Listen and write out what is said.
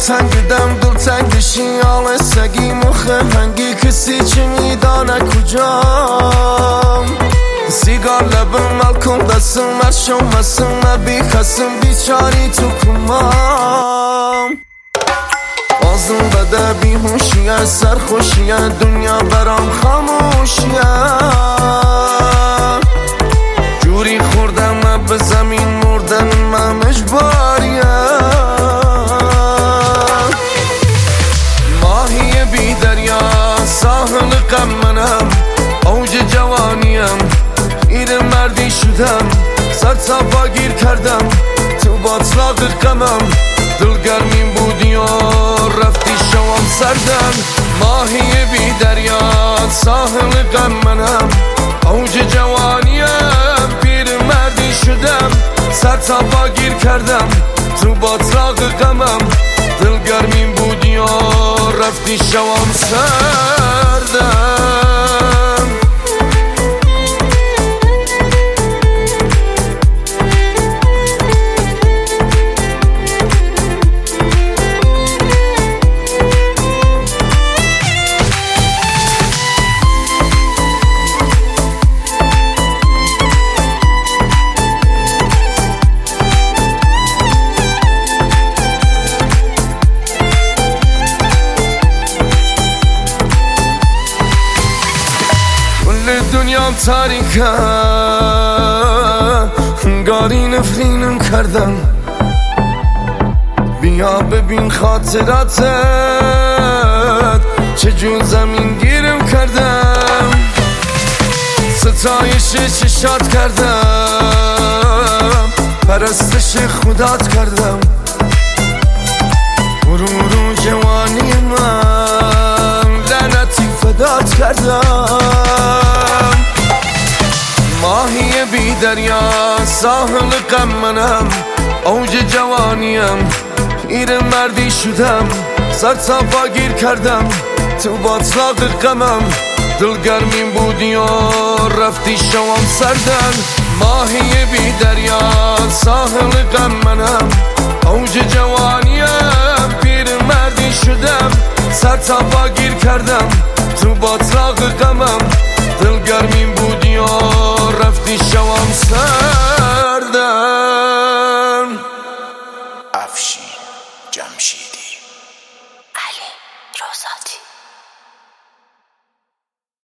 تنگیدم دلتنگشی آل سگی مخم هنگی کسی چه میدانه کجام سیگار لبم ملکم دستم مرشم مسم بی خسم بیچاری تو کمام بازم بده بیهوشیه سرخوشیه دنیا برام خاموشیه جوری خوردم به زمین مردن من مجباریه ماهی بی دریا ساحل غم منم اوج جوانیم ایر مردی شدم سر تا پا گیر کردم تو باطلاق غمم دلگرمیم بودی و رفتی شوام سردم ماهی بی دریا ساحل غم منم اوج جوانیم پیر مردی شدم سر تا پا گیر کردم تو باطلاق غمم دلگرمیم بودی و رفتی شوام سردم دنیام تاریکه انگاری نفرینم کردم بیا ببین خاطراتت چجور زمین گیرم کردم ستایش چشات کردم پرستش خدات کردم غرور جوانی من لعنتی فدات کردم ماهی بی دریا ساحل غم منم اوج جوانیم ایر مردی شدم سر تا پا گیر کردم تو باطلاق غمم دلگرمیم بودی و رفتی شوام سردم ماهی بی دریا ساحل غم منم اوج جوانیم پیر مردی شدم سر تا پا گیر کردم تو باطلاق غمم دلگرمیم بودی و رفتی شوام سردم افشین جمشیدی علی روزاتی